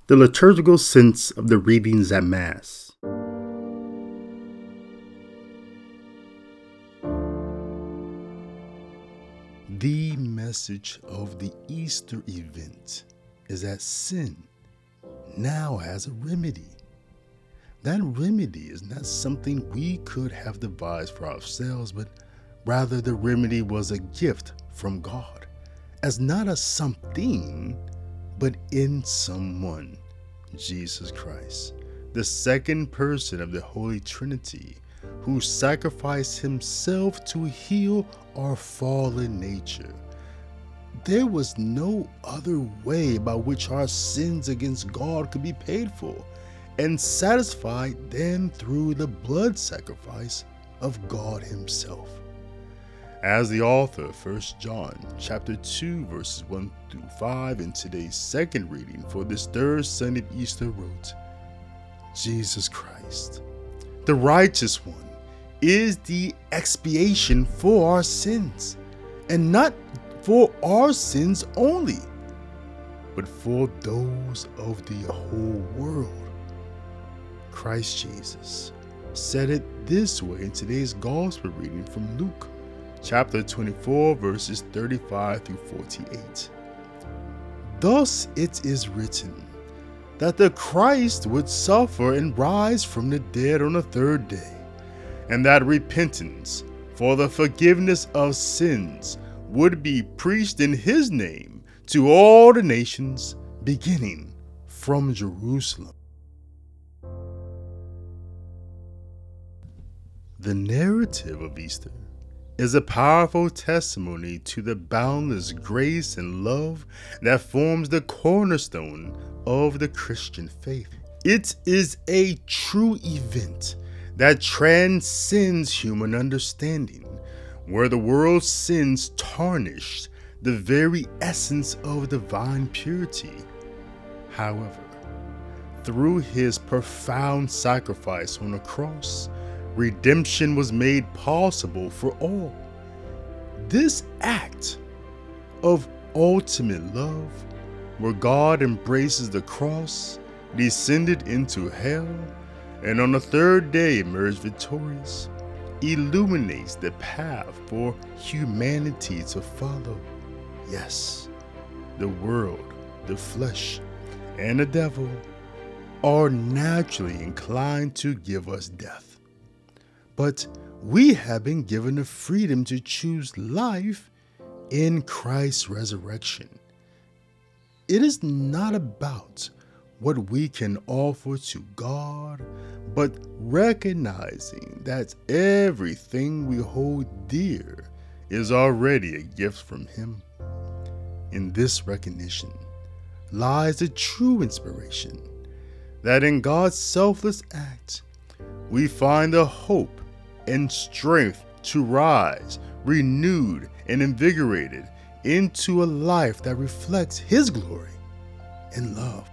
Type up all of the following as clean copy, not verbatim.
The liturgical sense of the readings at Mass. The message of the Easter event is that sin now has a remedy. That remedy is not something we could have devised for ourselves, but rather the remedy was a gift from God, as not a something, but in someone, Jesus Christ, the second person of the Holy Trinity, who sacrificed himself to heal our fallen nature. There was no other way by which our sins against God could be paid for and satisfied than through the blood sacrifice of God himself. As the author of 1 John chapter 2 verses 1 through 5 in today's second reading for this third Sunday of Easter wrote, Jesus Christ, the righteous one, is the expiation for our sins, and not for our sins only, but for those of the whole world. Christ Jesus said it this way in today's gospel reading from Luke chapter 24 verses 35 through 48. Thus it is written that the Christ would suffer and rise from the dead on the third day, and that repentance for the forgiveness of sins would be preached in his name to all the nations, beginning from Jerusalem. The narrative of Easter is a powerful testimony to the boundless grace and love that forms the cornerstone of the Christian faith. It is a true event that transcends human understanding, where the world's sins tarnished the very essence of divine purity. However, through his profound sacrifice on the cross, redemption was made possible for all. This act of ultimate love, where God embraces the cross, descended into hell, and on the third day emerged victorious, illuminates the path for humanity to follow. Yes, the world, the flesh, and the devil are naturally inclined to give us death. But we have been given the freedom to choose life in Christ's resurrection. It is not about what we can offer to God, but recognizing that everything we hold dear is already a gift from him. In this recognition lies the true inspiration, that in God's selfless act we find the hope and strength to rise, renewed and invigorated into a life that reflects his glory and love.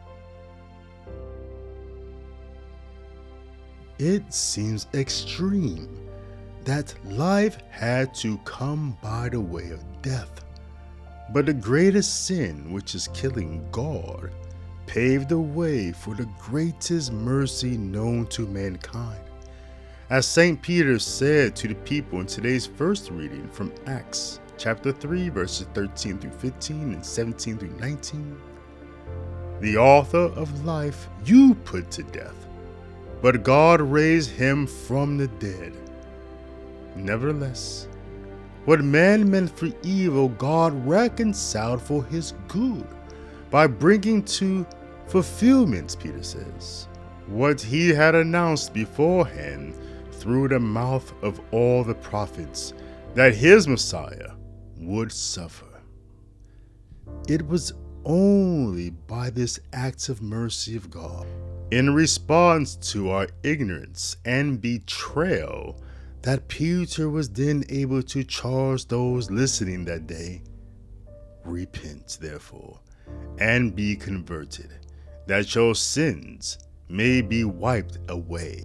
It seems extreme that life had to come by the way of death, but the greatest sin, which is killing God, paved the way for the greatest mercy known to mankind. As St. Peter said to the people in today's first reading from Acts chapter 3 verses 13 through 15 and 17 through 19, the author of life you put to death, but God raised him from the dead. Nevertheless, what man meant for evil, God reconciled for his good by bringing to fulfillment, Peter says, what he had announced beforehand through the mouth of all the prophets, that his Messiah would suffer. It was only by this act of mercy of God, in response to our ignorance and betrayal, that Peter was then able to charge those listening that day, repent therefore, and be converted, that your sins may be wiped away.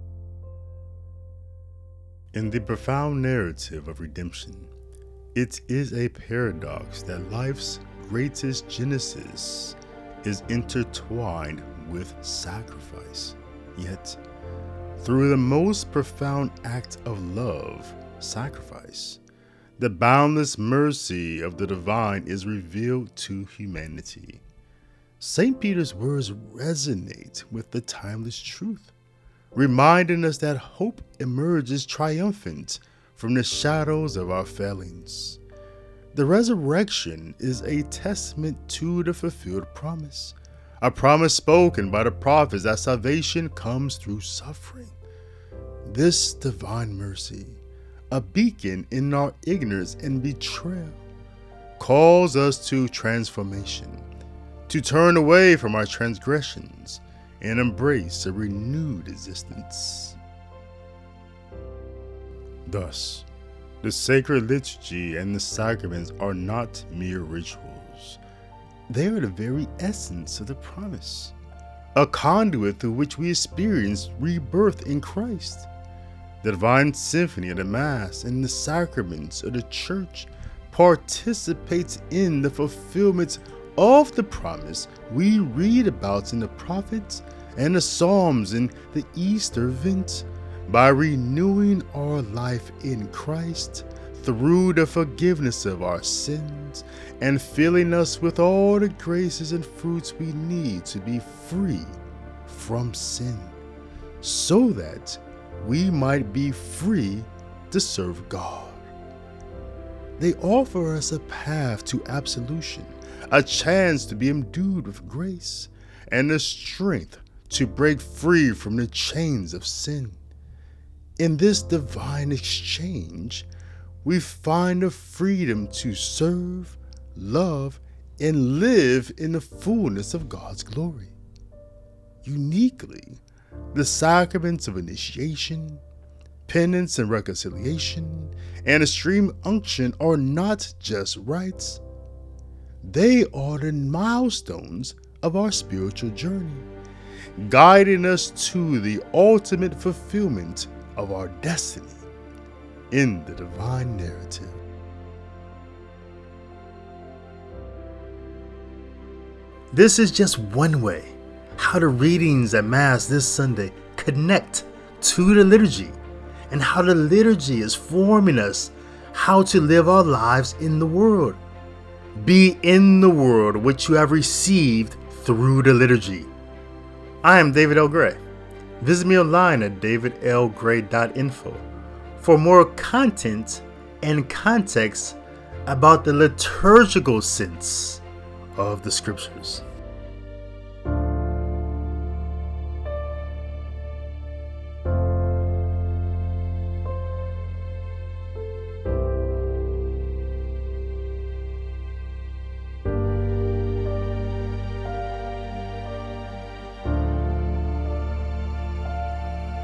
In the profound narrative of redemption, it is a paradox that life's greatest genesis is intertwined with sacrifice. Yet, through the most profound act of love, sacrifice, the boundless mercy of the divine is revealed to humanity. St. Peter's words resonate with the timeless truth, reminding us that hope emerges triumphant from the shadows of our failings. The resurrection is a testament to the fulfilled promise, a promise spoken by the prophets that salvation comes through suffering. This divine mercy, a beacon in our ignorance and betrayal, calls us to transformation, to turn away from our transgressions and embrace a renewed existence. Thus, the sacred liturgy and the sacraments are not mere rituals. They are the very essence of the promise, a conduit through which we experience rebirth in Christ. The divine symphony of the Mass and the sacraments of the Church participates in the fulfillment of the promise we read about in the prophets and the Psalms in the Easter event, by renewing our life in Christ through the forgiveness of our sins and filling us with all the graces and fruits we need to be free from sin, so that we might be free to serve God. They offer us a path to absolution, a chance to be endued with grace, and the strength to break free from the chains of sin. In this divine exchange, we find the freedom to serve, love, and live in the fullness of God's glory. Uniquely, the sacraments of initiation, penance and reconciliation, and extreme unction are not just rites. They are the milestones of our spiritual journey, guiding us to the ultimate fulfillment of our destiny in the divine narrative. This is just one way how the readings at Mass this Sunday connect to the liturgy, and how the liturgy is forming us how to live our lives in the world. Be in the world which you have received through the liturgy. I am David L. Gray. Visit me online at davidlgray.info for more content and context about the liturgical sense of the Scriptures.